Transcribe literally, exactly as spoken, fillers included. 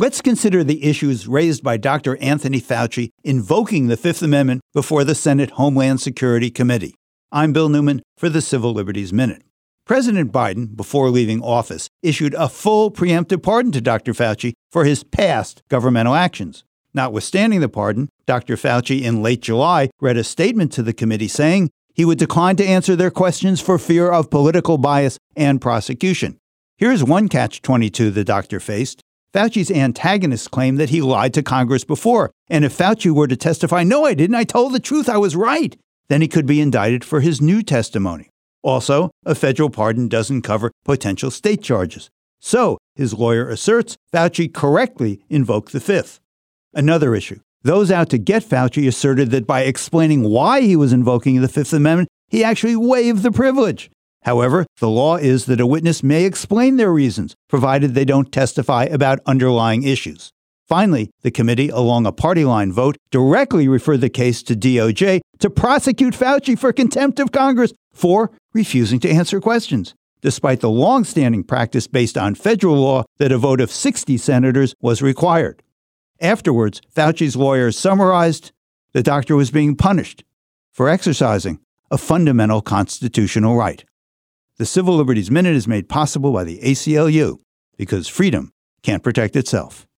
Let's consider the issues raised by Doctor Anthony Fauci invoking the Fifth Amendment before the Senate Homeland Security Committee. I'm Bill Newman for the Civil Liberties Minute. President Biden, before leaving office, issued a full preemptive pardon to Doctor Fauci for his past governmental actions. Notwithstanding the pardon, Doctor Fauci in late July read a statement to the committee saying he would decline to answer their questions for fear of political bias and prosecution. Here's one catch twenty-two the doctor faced. Fauci's antagonists claim that he lied to Congress before, and if Fauci were to testify, "No, I didn't, I told the truth, I was right," then he could be indicted for his new testimony. Also, a federal pardon doesn't cover potential state charges. So, his lawyer asserts Fauci correctly invoked the Fifth. Another issue. Those out to get Fauci asserted that by explaining why he was invoking the Fifth Amendment, he actually waived the privilege. However, the law is that a witness may explain their reasons, provided they don't testify about underlying issues. Finally, the committee, along a party line vote, directly referred the case to D O J to prosecute Fauci for contempt of Congress for refusing to answer questions, despite the long-standing practice based on federal law that a vote of sixty senators was required. Afterwards, Fauci's lawyers summarized the doctor was being punished for exercising a fundamental constitutional right. The Civil Liberties Minute is made possible by the A C L U because freedom can't protect itself.